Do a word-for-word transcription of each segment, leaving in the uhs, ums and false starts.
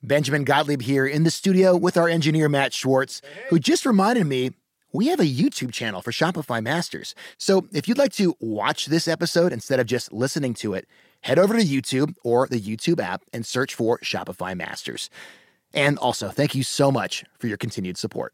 Benjamin Gottlieb here in the studio with our engineer, Matt Schwartz, who just reminded me we have a YouTube channel for Shopify Masters. So if you'd like to watch this episode instead of just listening to it, head over to YouTube or the YouTube app and search for Shopify Masters. And also, thank you so much for your continued support.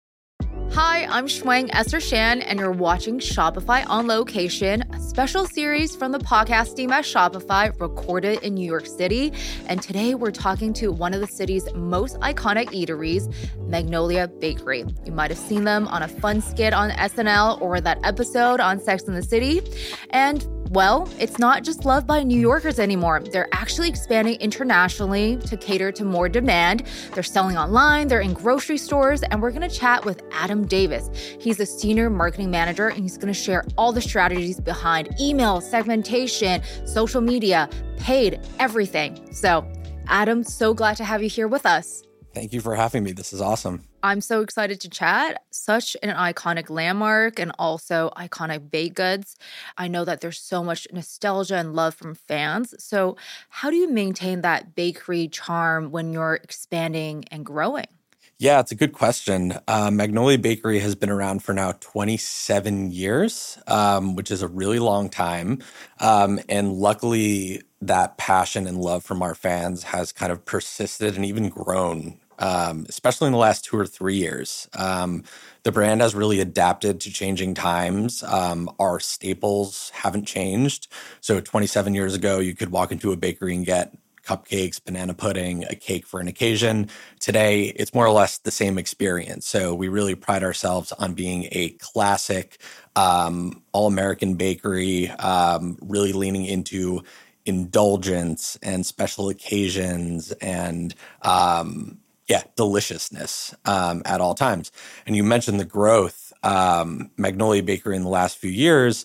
Hi, I'm Shuang Esther Shan, and you're watching Shopify on Location, a special series from the podcast team at Shopify recorded in New York City. And today we're talking to one of the city's most iconic eateries, Magnolia Bakery. You might have seen them on a fun skit on S N L or that episode on Sex and the City. And well, it's not just loved by New Yorkers anymore. They're actually expanding internationally to cater to more demand. They're selling online, they're in grocery stores, and we're going to chat with Adam Davis. He's a senior marketing manager, and he's going to share all the strategies behind email, segmentation, social media, paid, everything. So, Adam, so glad to have you here with us. Thank you for having me. This is awesome. I'm so excited to chat. Such an iconic landmark and also iconic baked goods. I know that there's so much nostalgia and love from fans. So how do you maintain that bakery charm when you're expanding and growing? Yeah, it's a good question. Uh, Magnolia Bakery has been around for now twenty-seven years, um, which is a really long time. Um, and luckily, that passion and love from our fans has kind of persisted and even grown, um, especially in the last two or three years. Um, the brand has really adapted to changing times. Um, our staples haven't changed. So twenty-seven years ago, you could walk into a bakery and get cupcakes, banana pudding, a cake for an occasion. Today, it's more or less the same experience. So we really pride ourselves on being a classic, um, all-American bakery, um, really leaning into indulgence and special occasions and, um, yeah, deliciousness um, at all times. And you mentioned the growth. Um, Magnolia Bakery in the last few years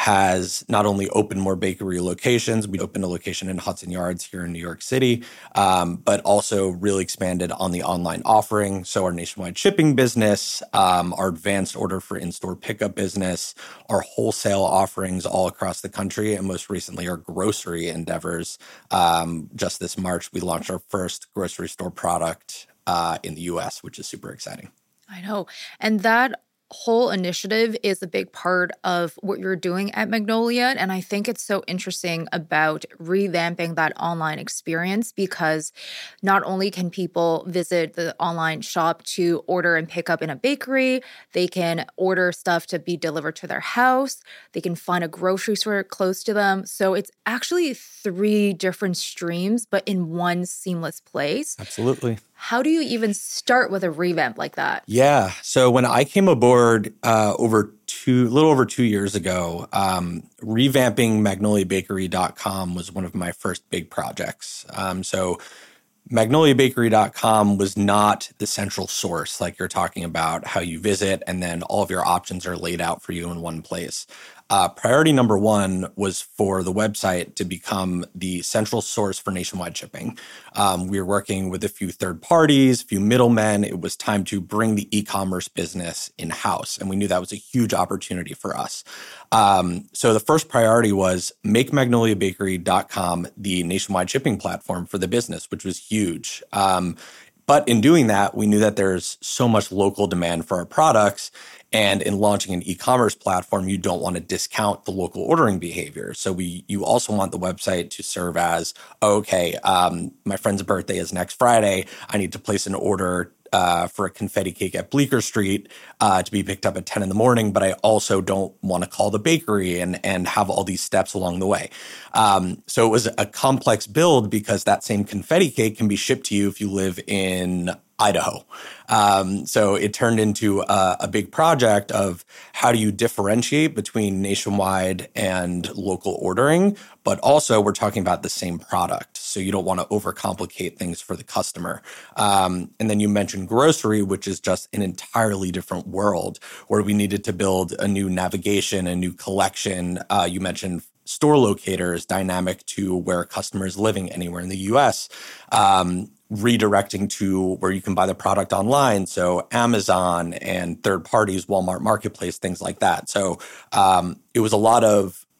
has not only opened more bakery locations, we opened a location in Hudson Yards here in New York City, um, but also really expanded on the online offering. So our nationwide shipping business, um, our advanced order for in-store pickup business, our wholesale offerings all across the country, and most recently our grocery endeavors. Um, just this March, we launched our first grocery store product uh, in the U S, which is super exciting. I know. And that whole initiative is a big part of what you're doing at Magnolia. And I think it's so interesting about revamping that online experience because not only can people visit the online shop to order and pick up in a bakery, they can order stuff to be delivered to their house, they can find a grocery store close to them. So it's actually three different streams, but in one seamless place. Absolutely. How do you even start with a revamp like that? Yeah. So when I came aboard uh, over two, a little over two years ago, um, revamping magnolia bakery dot com was one of my first big projects. Um, so magnolia bakery dot com was not the central source, like you're talking about, how you visit, and then all of your options are laid out for you in one place. Uh, priority number one was for the website to become the central source for nationwide shipping. Um, we were working with a few third parties, a few middlemen. It was time to bring the e-commerce business in-house, and we knew that was a huge opportunity for us. Um, so the first priority was make magnolia bakery dot com the nationwide shipping platform for the business, which was huge. Um, but in doing that, we knew that there's so much local demand for our products. And in launching an e-commerce platform, you don't want to discount the local ordering behavior. So we, you also want the website to serve as, okay, um, my friend's birthday is next Friday. I need to place an order uh, for a confetti cake at Bleecker Street uh, to be picked up at ten in the morning, but I also don't want to call the bakery and, and have all these steps along the way. Um, so it was a complex build because that same confetti cake can be shipped to you if you live in Idaho. Um, so it turned into a, a big project of how do you differentiate between nationwide and local ordering, but also we're talking about the same product. So you don't want to overcomplicate things for the customer. Um, and then you mentioned grocery, which is just an entirely different world where we needed to build a new navigation, a new collection. Uh, you mentioned store locator is dynamic to where a customer is living anywhere in the U S, um, redirecting to where you can buy the product online. So Amazon and third parties, Walmart Marketplace, things like that. So um, it was a lot of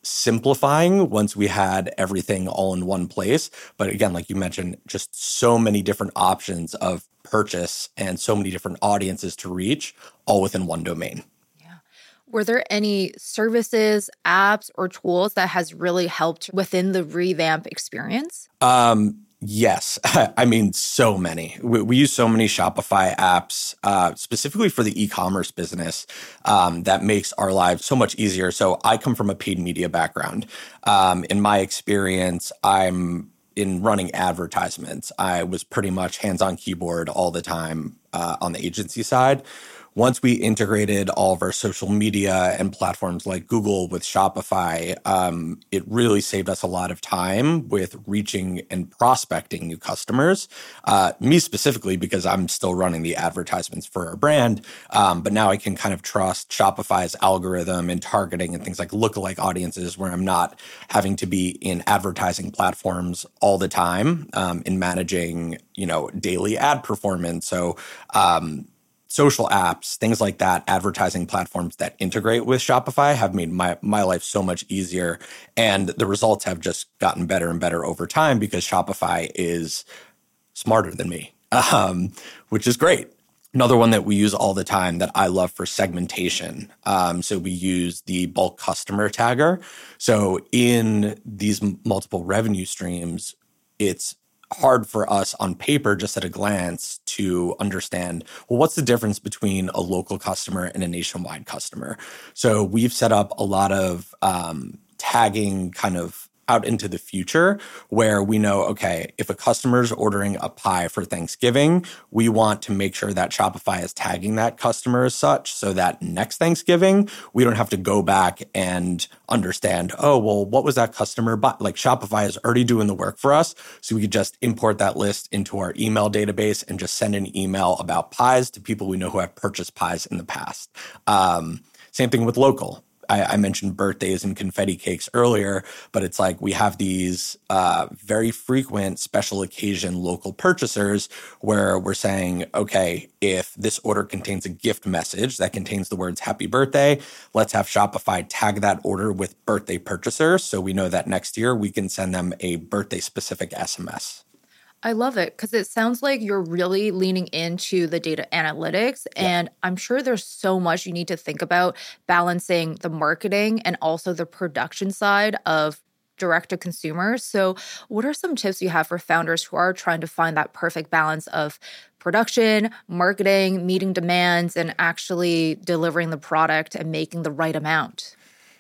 simplifying once we had everything all in one place. But again, like you mentioned, just so many different options of purchase and so many different audiences to reach all within one domain. Yeah. Were there any services, apps, or tools that has really helped within the revamp experience? Um, Yes. I mean, so many. We, we use so many Shopify apps, uh, specifically for the e-commerce business, um, that makes our lives so much easier. So I come from a paid media background. Um, in my experience, I'm in running advertisements. I was pretty much hands-on keyboard all the time uh, on the agency side. Once we integrated all of our social media and platforms like Google with Shopify, um, it really saved us a lot of time with reaching and prospecting new customers. Uh, me specifically, because I'm still running the advertisements for our brand, um, but now I can kind of trust Shopify's algorithm and targeting and things like lookalike audiences, where I'm not having to be in advertising platforms all the time um, in managing, you know, daily ad performance. So, um, social apps, things like that, advertising platforms that integrate with Shopify have made my, my life so much easier. And the results have just gotten better and better over time because Shopify is smarter than me, um, which is great. Another one that we use all the time that I love for segmentation. Um, so we use the bulk customer tagger. So in these m- multiple revenue streams, it's hard for us on paper, just at a glance, to understand, well, what's the difference between a local customer and a nationwide customer? So we've set up a lot of um, tagging kind of out into the future where we know, okay, if a customer's ordering a pie for Thanksgiving, we want to make sure that Shopify is tagging that customer as such so that next Thanksgiving, we don't have to go back and understand, oh, well, what was that customer buy? Like Shopify is already doing the work for us. So we could just import that list into our email database and just send an email about pies to people we know who have purchased pies in the past. Um, same thing with local. I, I mentioned birthdays and confetti cakes earlier, but it's like we have these uh, very frequent special occasion local purchasers where we're saying, okay, if this order contains a gift message that contains the words happy birthday, let's have Shopify tag that order with birthday purchaser so we know that next year we can send them a birthday specific S M S. I love it because it sounds like you're really leaning into the data analytics. Yeah. And I'm sure there's so much you need to think about balancing the marketing and also the production side of direct to consumer. So what are some tips you have for founders who are trying to find that perfect balance of production, marketing, meeting demands, and actually delivering the product and making the right amount?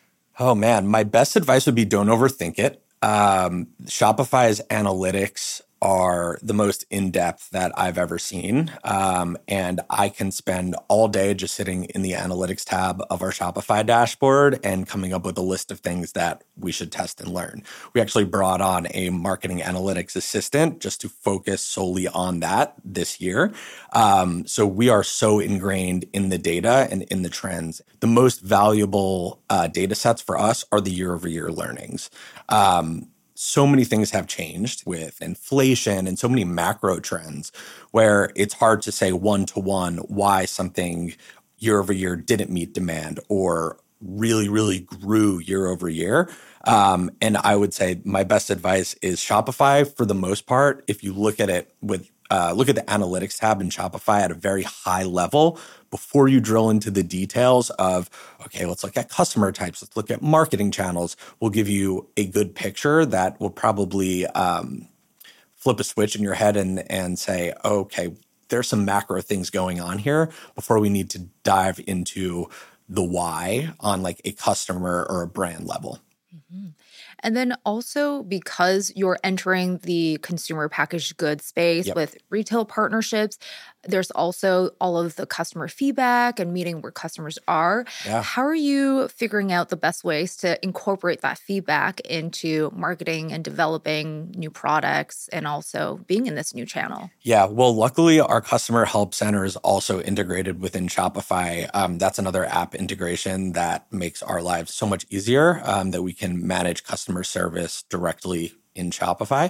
Oh man, my best advice would be don't overthink it. Um, Shopify's analytics are the most in-depth that I've ever seen. Um, and I can spend all day just sitting in the analytics tab of our Shopify dashboard and coming up with a list of things that we should test and learn. We actually brought on a marketing analytics assistant just to focus solely on that this year. Um, so we are so ingrained in the data and in the trends. The most valuable uh, data sets for us are the year-over-year learnings. Um, So many things have changed with inflation and so many macro trends where it's hard to say one-to-one why something year over year didn't meet demand or really, really grew year over year. Um, and I would say my best advice is Shopify for the most part. If you look at it with uh, look at the analytics tab in Shopify at a very high level before you drill into the details of, okay, let's look at customer types, let's look at marketing channels, will give you a good picture that will probably um, flip a switch in your head and, and say, okay, there's some macro things going on here before we need to dive into the why on like a customer or a brand level. Mm-hmm. And then also because you're entering the consumer packaged goods space yep. with retail partnerships, there's also all of the customer feedback and meeting where customers are. Yeah. How are you figuring out the best ways to incorporate that feedback into marketing and developing new products and also being in this new channel? Yeah, well, luckily our customer help center is also integrated within Shopify. Um, that's another app integration that makes our lives so much easier um, that we can manage customer service directly in Shopify.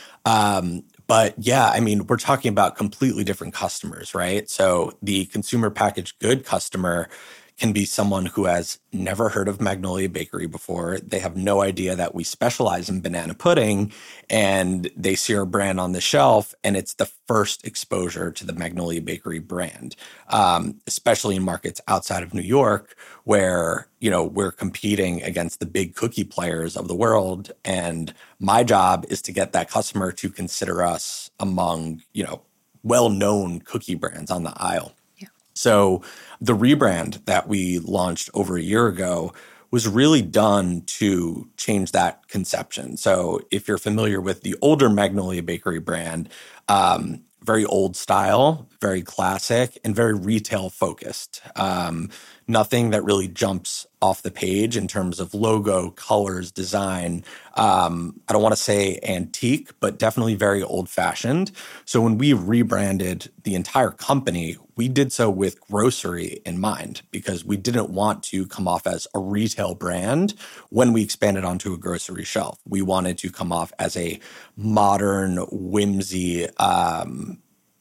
Um, But yeah, I mean, we're talking about completely different customers, right? So the consumer packaged good customer can be someone who has never heard of Magnolia Bakery before. They have no idea that we specialize in banana pudding, and they see our brand on the shelf, and it's the first exposure to the Magnolia Bakery brand, um, especially in markets outside of New York, where, you know, we're competing against the big cookie players of the world. And my job is to get that customer to consider us among, you know, well-known cookie brands on the aisle. Yeah. So the rebrand that we launched over a year ago was really done to change that conception. So if you're familiar with the older Magnolia Bakery brand, um, very old style, very classic, and very retail focused. Um, nothing that really jumps off the page in terms of logo, colors, design. Um, I don't want to say antique, but definitely very old fashioned. So when we rebranded the entire company, we did so with grocery in mind because we didn't want to come off as a retail brand when we expanded onto a grocery shelf. We wanted to come off as a modern, whimsy, um,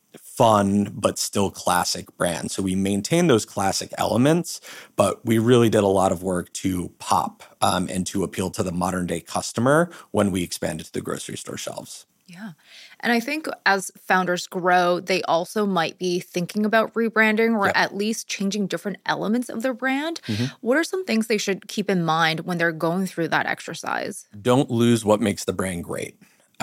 fun, but still classic brand. So we maintained those classic elements, but we really did a lot of work to pop um, and to appeal to the modern day customer when we expanded to the grocery store shelves. Yeah. And I think as founders grow, they also might be thinking about rebranding or Yep. at least changing different elements of their brand. Mm-hmm. What are some things they should keep in mind when they're going through that exercise? Don't lose what makes the brand great.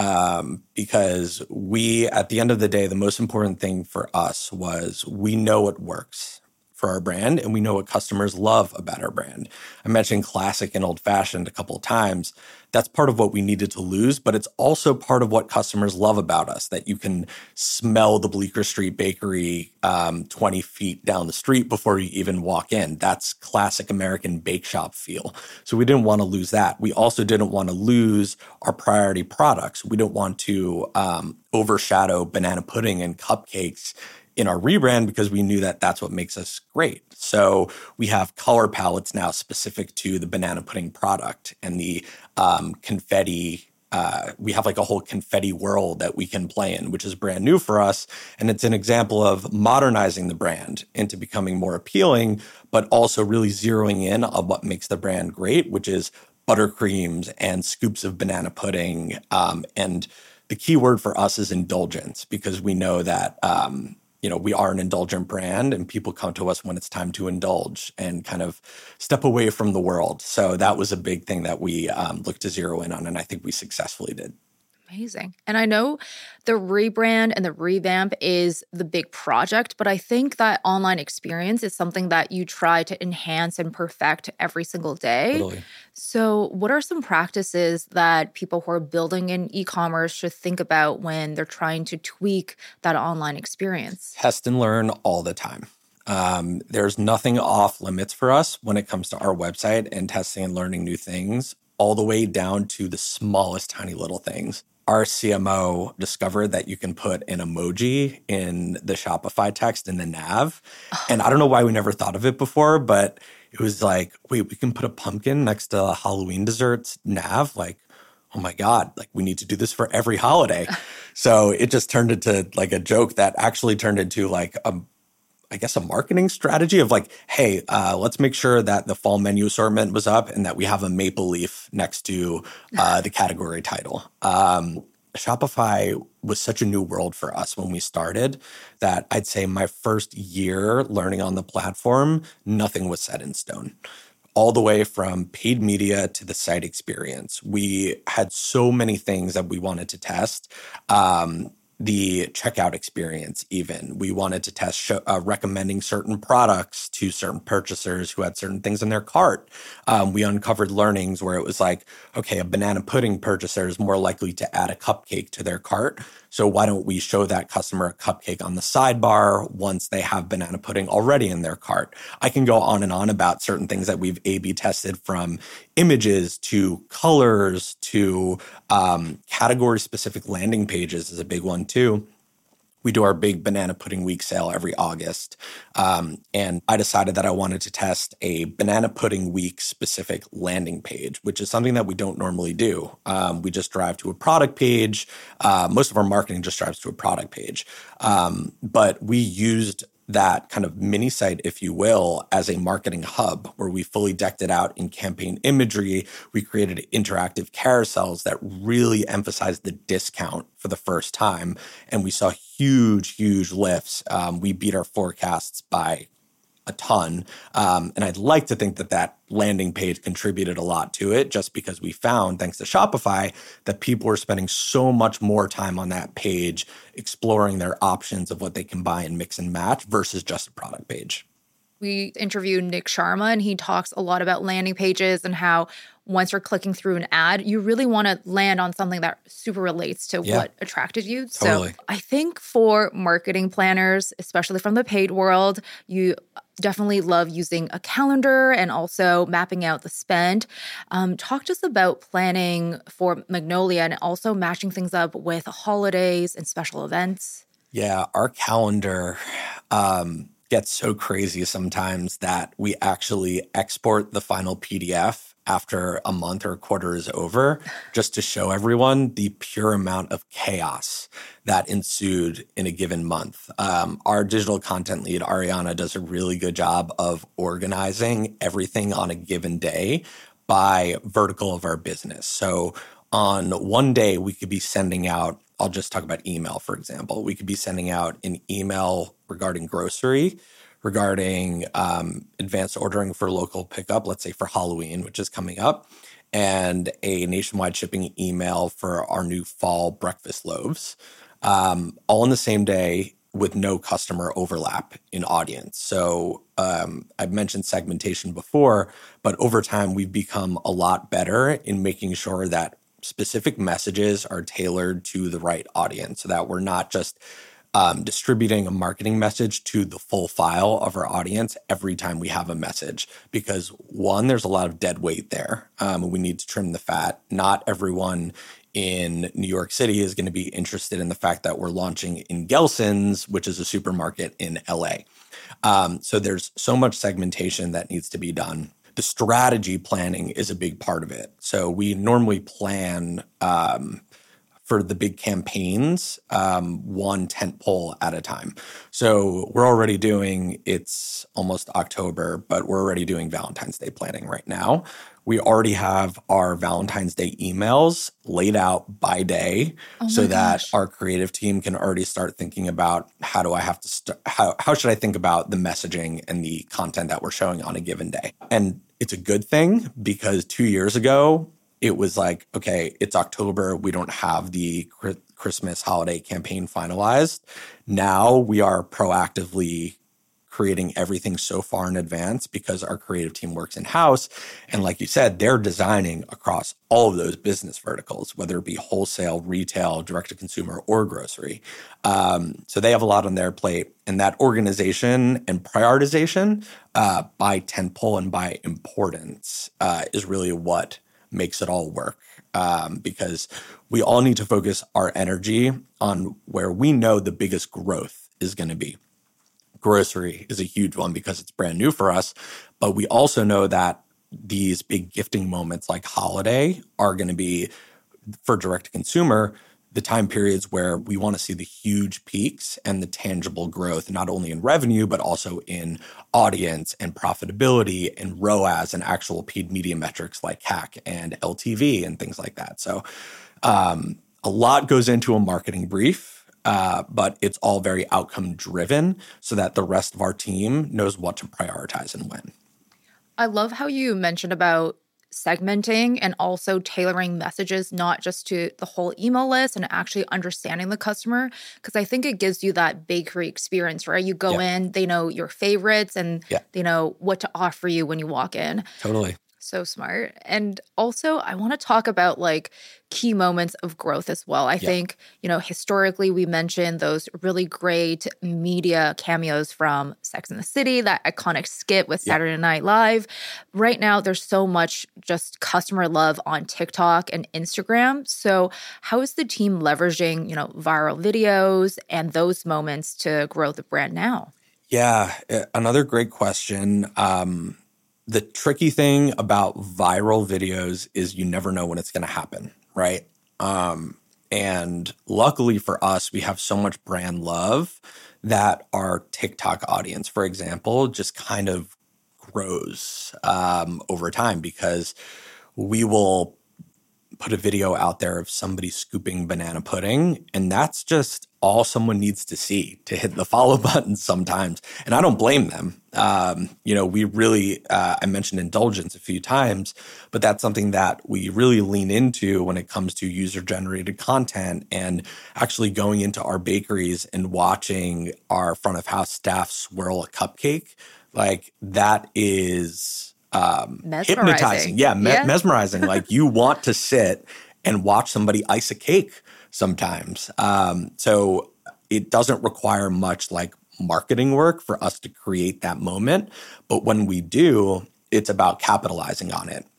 Um, because we, at the end of the day, the most important thing for us was we know what works for our brand and we know what customers love about our brand. I mentioned classic and old fashioned a couple of times. That's part of what we needed to lose, but it's also part of what customers love about us, that you can smell the Bleecker Street Bakery um, twenty feet down the street before you even walk in. That's classic American bake shop feel. So we didn't want to lose that. We also didn't want to lose our priority products. We don't want to um, overshadow banana pudding and cupcakes in our rebrand because we knew that that's what makes us great. So we have color palettes now specific to the banana pudding product and the um, confetti. Uh, we have like a whole confetti world that we can play in, which is brand new for us. And it's an example of modernizing the brand into becoming more appealing, but also really zeroing in on what makes the brand great, which is buttercreams and scoops of banana pudding. Um, and the key word for us is indulgence, because we know that um, you know, we are an indulgent brand and people come to us when it's time to indulge and kind of step away from the world. So that was a big thing that we um, looked to zero in on, and I think we successfully did. Amazing. And I know the rebrand and the revamp is the big project, but I think that online experience is something that you try to enhance and perfect every single day. Totally. So what are some practices that people who are building in e-commerce should think about when they're trying to tweak that online experience? Test and learn all the time. Um, there's nothing off limits for us when it comes to our website and testing and learning new things, all the way down to the smallest tiny little things. Our C M O discovered that you can put an emoji in the Shopify text in the nav. And I don't know why we never thought of it before, but it was like, wait, we can put a pumpkin next to a Halloween desserts nav? Like, oh my God, like we need to do this for every holiday. So it just turned into like a joke that actually turned into like a I guess, a marketing strategy of like, hey, uh, let's make sure that the fall menu assortment was up and that we have a maple leaf next to uh, the category title. Um, Shopify was such a new world for us when we started that I'd say my first year learning on the platform, nothing was set in stone. All the way from paid media to the site experience. We had so many things that we wanted to test. Um, The checkout experience, even. We wanted to test show, uh, recommending certain products to certain purchasers who had certain things in their cart. Um, we uncovered learnings where it was like, okay, a banana pudding purchaser is more likely to add a cupcake to their cart. So why don't we show that customer a cupcake on the sidebar once they have banana pudding already in their cart? I can go on and on about certain things that we've A B tested, from images to colors to um, category-specific landing pages is a big one too. We do our big Banana Pudding Week sale every August. Um, and I decided that I wanted to test a Banana Pudding Week specific landing page, which is something that we don't normally do. Um, we just drive to a product page. Uh, most of our marketing just drives to a product page. Um, but we used that kind of mini site, if you will, as a marketing hub where we fully decked it out in campaign imagery. We created interactive carousels that really emphasized the discount for the first time. And we saw huge, huge lifts. Um, we beat our forecasts by a ton. Um, and I'd like to think that that landing page contributed a lot to it, just because we found, thanks to Shopify, that people were spending so much more time on that page exploring their options of what they can buy and mix and match versus just a product page. We interviewed Nick Sharma, and he talks a lot about landing pages and how once you're clicking through an ad, you really want to land on something that super relates to yeah. what attracted you. Totally. So I think for marketing planners, especially from the paid world, you definitely love using a calendar and also mapping out the spend. Um, talk to us about planning for Magnolia and also matching things up with holidays and special events. Yeah, our calendar um, gets so crazy sometimes that we actually export the final P D F after a month or a quarter is over, just to show everyone the pure amount of chaos that ensued in a given month. Um, our digital content lead, Ariana, does a really good job of organizing everything on a given day by vertical of our business. So on one day, we could be sending out, I'll just talk about email, for example. We could be sending out an email regarding grocery, regarding um, advanced ordering for local pickup, let's say for Halloween, which is coming up, and a nationwide shipping email for our new fall breakfast loaves, um, all in the same day with no customer overlap in audience. So um, I've mentioned segmentation before, but over time, we've become a lot better in making sure that specific messages are tailored to the right audience so that we're not just Um, distributing a marketing message to the full file of our audience every time we have a message. Because one, there's a lot of dead weight there. Um, we need to trim the fat. Not everyone in New York City is going to be interested in the fact that we're launching in Gelson's, which is a supermarket in L A. Um, so there's so much segmentation that needs to be done. The strategy planning is a big part of it. So we normally plan um, for the big campaigns, um, one tent pole at a time. So we're already doing, it's almost October, but we're already doing Valentine's Day planning right now. We already have our Valentine's Day emails laid out by day oh so that gosh. our creative team can already start thinking about how do I have to, st- how, how should I think about the messaging and the content that we're showing on a given day? And it's a good thing because two years ago, it was like, okay, it's October. We don't have the Christmas holiday campaign finalized. Now we are proactively creating everything so far in advance because our creative team works in-house. And like you said, they're designing across all of those business verticals, whether it be wholesale, retail, direct-to-consumer, or grocery. Um, so they have a lot on their plate. And that organization and prioritization uh, by tentpole and by importance uh, is really what makes it all work, um, because we all need to focus our energy on where we know the biggest growth is going to be. Grocery is a huge one because it's brand new for us, but we also know that these big gifting moments like holiday are going to be, for direct-to-consumer, the time periods where we want to see the huge peaks and the tangible growth, not only in revenue, but also in audience and profitability and R O A S and actual paid media metrics like C A C and L T V and things like that. So um, a lot goes into a marketing brief, uh, but it's all very outcome driven so that the rest of our team knows what to prioritize and when. I love how you mentioned about segmenting and also tailoring messages, not just to the whole email list and actually understanding the customer. Because I think it gives you that bakery experience, right? You go yeah. in, they know your favorites and yeah. they know what to offer you when you walk in. Totally. So smart. And also, I want to talk about like key moments of growth as well. I yeah. think, you know, historically, we mentioned those really great media cameos from Sex and the City, that iconic skit with yeah. Saturday Night Live. Right now, there's so much just customer love on TikTok and Instagram. So how is the team leveraging, you know, viral videos and those moments to grow the brand now? Yeah, another great question. Um, The tricky thing about viral videos is you never know when it's going to happen, right? Um, And luckily for us, we have so much brand love that our TikTok audience, for example, just kind of grows um, over time, because we will put a video out there of somebody scooping banana pudding, and that's just all someone needs to see to hit the follow button sometimes. And I don't blame them. Um, you know, we really, uh, I mentioned indulgence a few times, but that's something that we really lean into when it comes to user-generated content, and actually going into our bakeries and watching our front of house staff swirl a cupcake. Like, that is um, hypnotizing. Yeah, me- yeah. mesmerizing. Like, you want to sit and watch somebody ice a cake sometimes. Um, so it doesn't require much like marketing work for us to create that moment. But when we do, it's about capitalizing on it.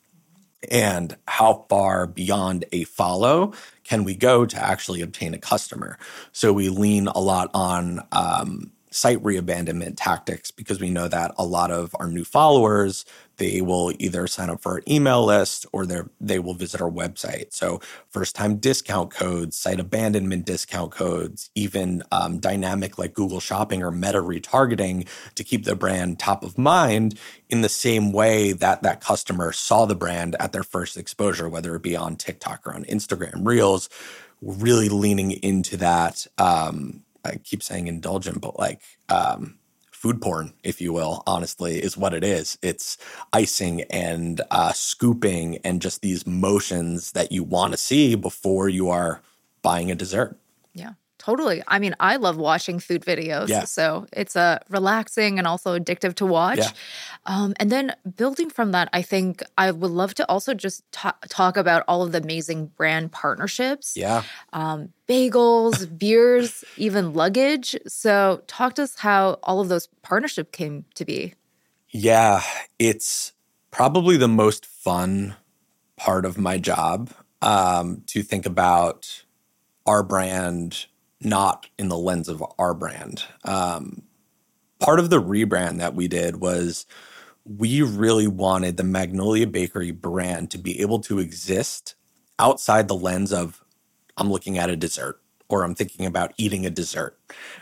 And how far beyond a follow can we go to actually obtain a customer? So we lean a lot on um, site reabandonment tactics, because we know that a lot of our new followers, they will either sign up for our email list or they will visit our website. So first-time discount codes, site abandonment discount codes, even um, dynamic like Google Shopping or Meta retargeting to keep the brand top of mind in the same way that that customer saw the brand at their first exposure, whether it be on TikTok or on Instagram Reels. Really leaning into that. Um, I keep saying indulgent, but like um, food porn, if you will, honestly, is what it is. It's icing and uh, scooping and just these motions that you want to see before you are buying a dessert. Yeah, totally. I mean, I love watching food videos. Yeah. So it's uh, relaxing and also addictive to watch. Yeah. Um, and then building from that, I think I would love to also just ta- talk about all of the amazing brand partnerships. Yeah. Um, bagels, beers, even luggage. So talk to us how all of those partnerships came to be. Yeah, it's probably the most fun part of my job, um, to think about our brand not in the lens of our brand. Um, part of the rebrand that we did was we really wanted the Magnolia Bakery brand to be able to exist outside the lens of I'm looking at a dessert or I'm thinking about eating a dessert.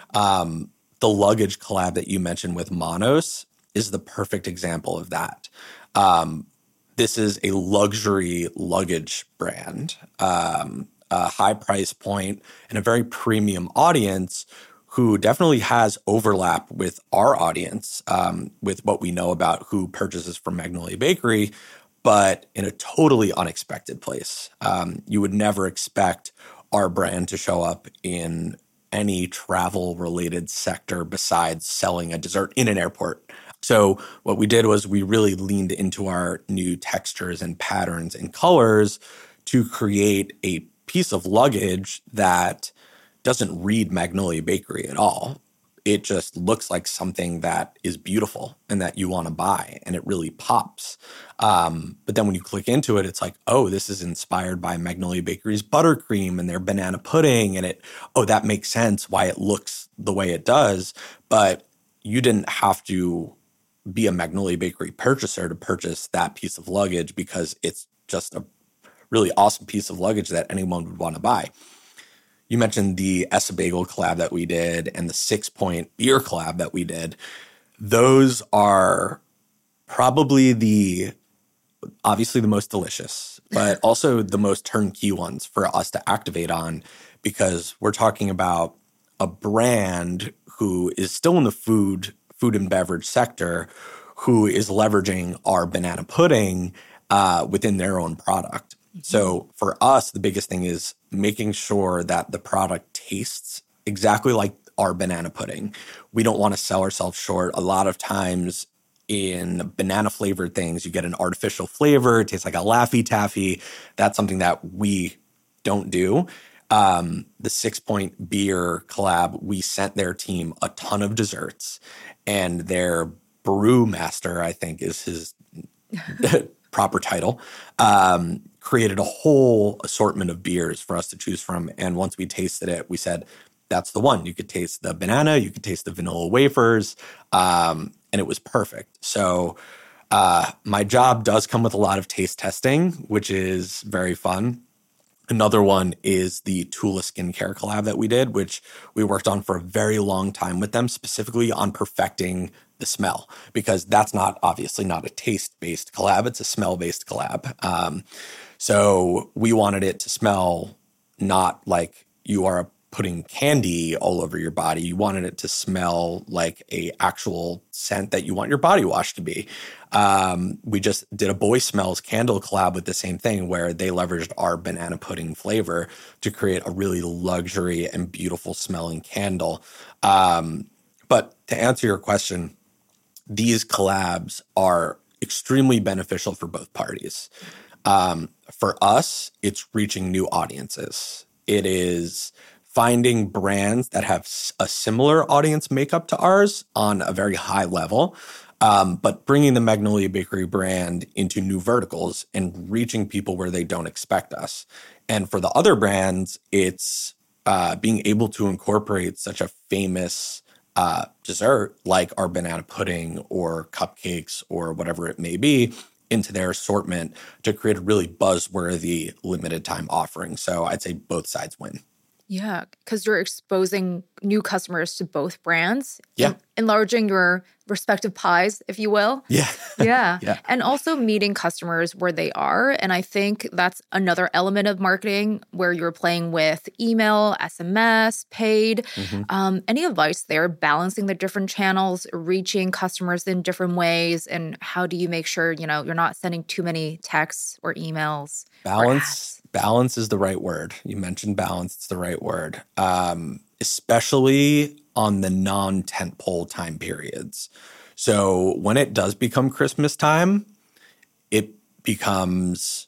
Um, the luggage collab that you mentioned with Monos is the perfect example of that. Um, this is a luxury luggage brand, um, a high price point, and a very premium audience who definitely has overlap with our audience, um, with what we know about who purchases from Magnolia Bakery, but in a totally unexpected place. Um, you would never expect our brand to show up in any travel-related sector besides selling a dessert in an airport. So what we did was we really leaned into our new textures and patterns and colors to create a piece of luggage that doesn't read Magnolia Bakery at all. It just looks like something that is beautiful and that you want to buy, and it really pops. Um, but then when you click into it, it's like, oh, this is inspired by Magnolia Bakery's buttercream and their banana pudding, and it, oh, that makes sense why it looks the way it does. But you didn't have to be a Magnolia Bakery purchaser to purchase that piece of luggage, because it's just a really awesome piece of luggage that anyone would want to buy. You mentioned the Essa Bagel collab that we did and the Six Point beer collab that we did. Those are probably the, obviously the most delicious, but also the most turnkey ones for us to activate on, because we're talking about a brand who is still in the food, food and beverage sector, who is leveraging our banana pudding uh, within their own product. So for us, the biggest thing is making sure that the product tastes exactly like our banana pudding. We don't want to sell ourselves short. A lot of times in banana flavored things, you get an artificial flavor. It tastes like a Laffy Taffy. That's something that we don't do. Um, the Six Point beer collab, we sent their team a ton of desserts, and their brew master, I think is his proper title, um, created a whole assortment of beers for us to choose from. And once we tasted it, we said, that's the one. You could taste the banana, you could taste the vanilla wafers, um, and it was perfect. So uh, my job does come with a lot of taste testing, which is very fun. Another one is the Tula skincare collab that we did, which we worked on for a very long time with them, specifically on perfecting the smell, because that's not obviously not a taste-based collab. It's a smell-based collab. Um, so we wanted it to smell not like you are putting candy all over your body. You wanted it to smell like a actual scent that you want your body wash to be. Um, we just did a Boy Smells candle collab with the same thing, where they leveraged our banana pudding flavor to create a really luxury and beautiful smelling candle. Um, but to answer your question, these collabs are extremely beneficial for both parties. Um, for us, it's reaching new audiences. It is finding brands that have a similar audience makeup to ours on a very high level, um, but bringing the Magnolia Bakery brand into new verticals and reaching people where they don't expect us. And for the other brands, it's uh, being able to incorporate such a famous uh, dessert like our banana pudding or cupcakes or whatever it may be into their assortment to create a really buzzworthy limited time offering. So I'd say both sides win. Yeah, because you're exposing new customers to both brands. Yeah. En- enlarging your respective pies, if you will. Yeah. Yeah. Yeah. And also meeting customers where they are. And I think that's another element of marketing where you're playing with email, S M S, paid. Mm-hmm. Um, any advice there, balancing the different channels, reaching customers in different ways? And how do you make sure, you know, you're not sending too many texts or emails? Balance. Balance is the right word. You mentioned balance. It's the right word, um, especially on the non-tentpole time periods. So when it does become Christmas time, it becomes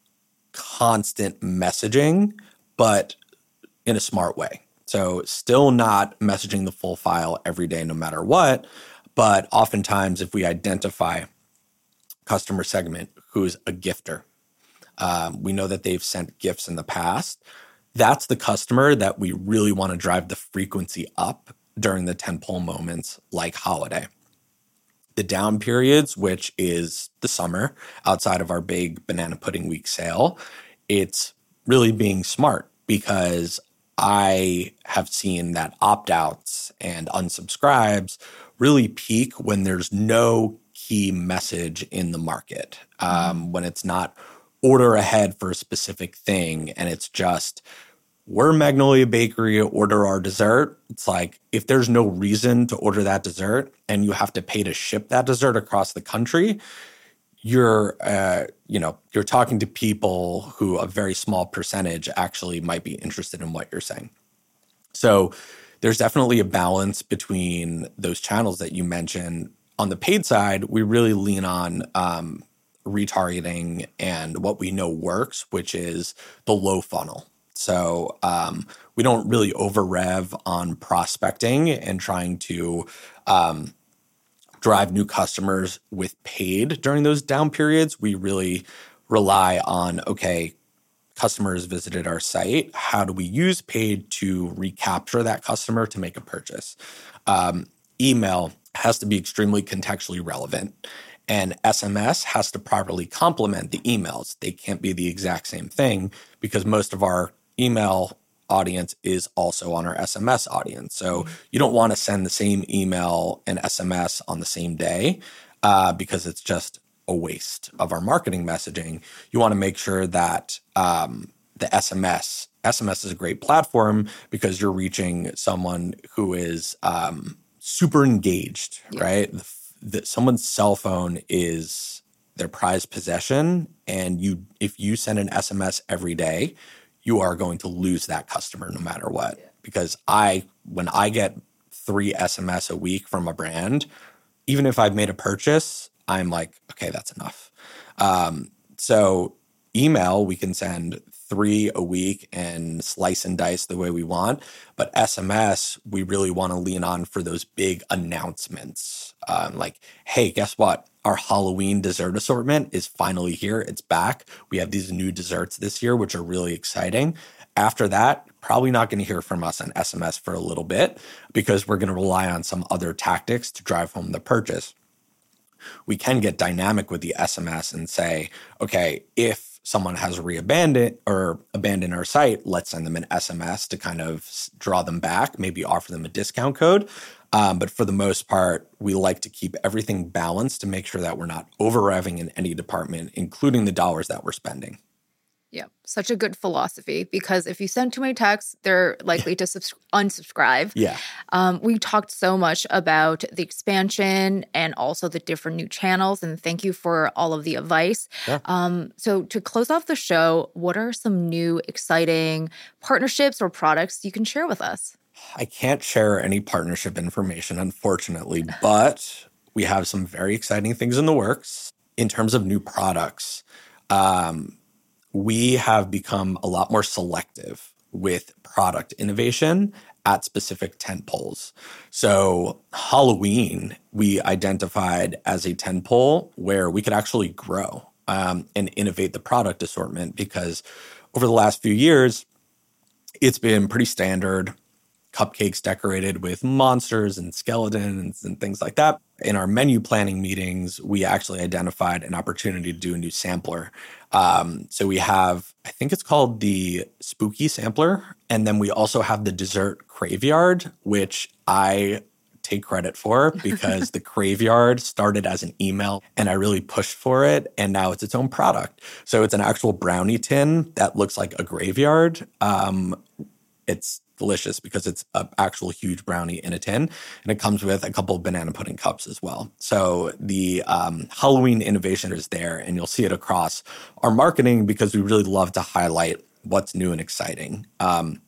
constant messaging, but in a smart way. So still not messaging the full file every day, no matter what. But oftentimes, if we identify customer segment who's a gifter, Um, we know that they've sent gifts in the past. That's the customer that we really want to drive the frequency up during the tentpole moments like holiday. The down periods, which is the summer, outside of our big Banana Pudding Week sale, it's really being smart, because I have seen that opt-outs and unsubscribes really peak when there's no key message in the market, um, when it's not order ahead for a specific thing, and it's just, we're Magnolia Bakery, order our dessert. It's like, if there's no reason to order that dessert and you have to pay to ship that dessert across the country, you're, uh, you know, you're talking to people who a very small percentage actually might be interested in what you're saying. So there's definitely a balance between those channels that you mentioned. On the paid side, we really lean on um, retargeting and what we know works, which is the low funnel. So um, we don't really over rev on prospecting and trying to um, drive new customers with paid during those down periods. We really rely on, okay, customers visited our site. How do we use paid to recapture that customer to make a purchase? Um, email has to be extremely contextually relevant. And S M S has to properly complement the emails. They can't be the exact same thing, because most of our email audience is also on our S M S audience. So you don't want to send the same email and S M S on the same day uh, because it's just a waste of our marketing messaging. You want to make sure that um, the S M S, S M S is a great platform because you're reaching someone who is um, super engaged, yeah. right? The, that someone's cell phone is their prized possession, and you, if you send an S M S every day, you are going to lose that customer no matter what. Yeah. Because I, when I get three S M S a week from a brand, even if I've made a purchase, I'm like, okay, that's enough. Um, so email, we can send three a week and slice and dice the way we want. But S M S, we really want to lean on for those big announcements. Um, like, hey, guess what? Our Halloween dessert assortment is finally here. It's back. We have these new desserts this year, which are really exciting. After that, probably not going to hear from us on S M S for a little bit, because we're going to rely on some other tactics to drive home the purchase. We can get dynamic with the S M S and say, okay, if if someone has reabandoned or abandoned our site, let's send them an S M S to kind of draw them back, maybe offer them a discount code. Um, but for the most part, we like to keep everything balanced to make sure that we're not over-revving in any department, including the dollars that we're spending. Yeah, such a good philosophy, because if you send too many texts, they're likely to subs- unsubscribe. Yeah. Um, we talked so much about the expansion and also the different new channels, and thank you for all of the advice. Yeah. Um, so to close off the show, what are some new exciting partnerships or products you can share with us? I can't share any partnership information, unfortunately, but we have some very exciting things in the works. In terms of new products, um, we have become a lot more selective with product innovation at specific tentpoles. So Halloween, we identified as a tentpole where we could actually grow um, and innovate the product assortment, because over the last few years, it's been pretty standard. Cupcakes decorated with monsters and skeletons and things like that. In our menu planning meetings, we actually identified an opportunity to do a new sampler. Um, so we have, I think it's called the Spooky Sampler. And then we also have the Dessert Graveyard, which I take credit for because the Graveyard started as an email and I really pushed for it. And now it's its own product. So it's an actual brownie tin that looks like a graveyard. Um, it's delicious because it's an actual huge brownie in a tin, and it comes with a couple of banana pudding cups as well. So the um, Halloween innovation is there, and you'll see it across our marketing because we really love to highlight what's new and exciting. Um,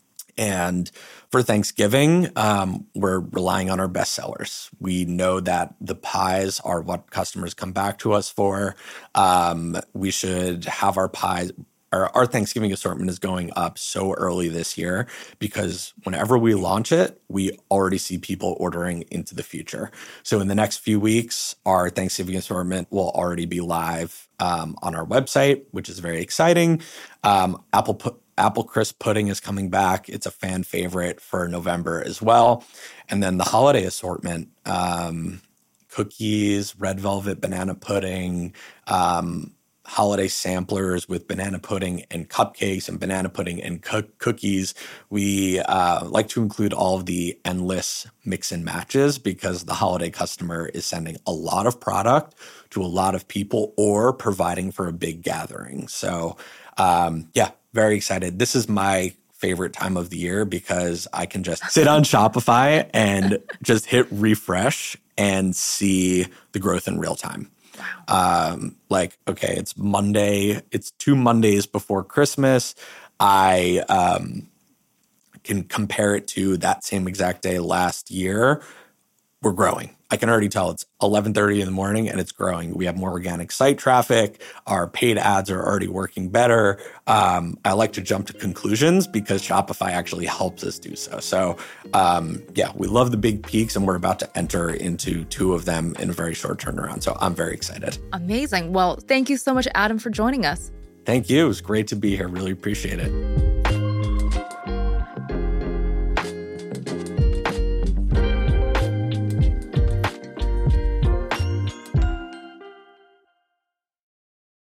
and for Thanksgiving, um, we're relying on our bestsellers. We know that the pies are what customers come back to us for. Um, we should have our pies. Our, our Thanksgiving assortment is going up so early this year because whenever we launch it, we already see people ordering into the future. So in the next few weeks, our Thanksgiving assortment will already be live um, on our website, which is very exciting. Um, Apple pu- Apple Crisp pudding is coming back. It's a fan favorite for November as well. And then the holiday assortment, um, cookies, red velvet banana pudding, um, holiday samplers with banana pudding and cupcakes and banana pudding and co- cookies. We uh, like to include all of the endless mix and matches because the holiday customer is sending a lot of product to a lot of people or providing for a big gathering. So um, yeah, very excited. This is my favorite time of the year because I can just sit on Shopify and just hit refresh and see the growth in real time. Um, like, okay, it's Monday. It's two Mondays before Christmas. I um, can compare it to that same exact day last year. We're growing. I can already tell it's eleven thirty in the morning and it's growing. We have more organic site traffic. Our paid ads are already working better. Um, I like to jump to conclusions because Shopify actually helps us do so. So um, yeah, we love the big peaks and we're about to enter into two of them in a very short turnaround. So I'm very excited. Amazing. Well, thank you so much, Adam, for joining us. Thank you. It was great to be here. Really appreciate it.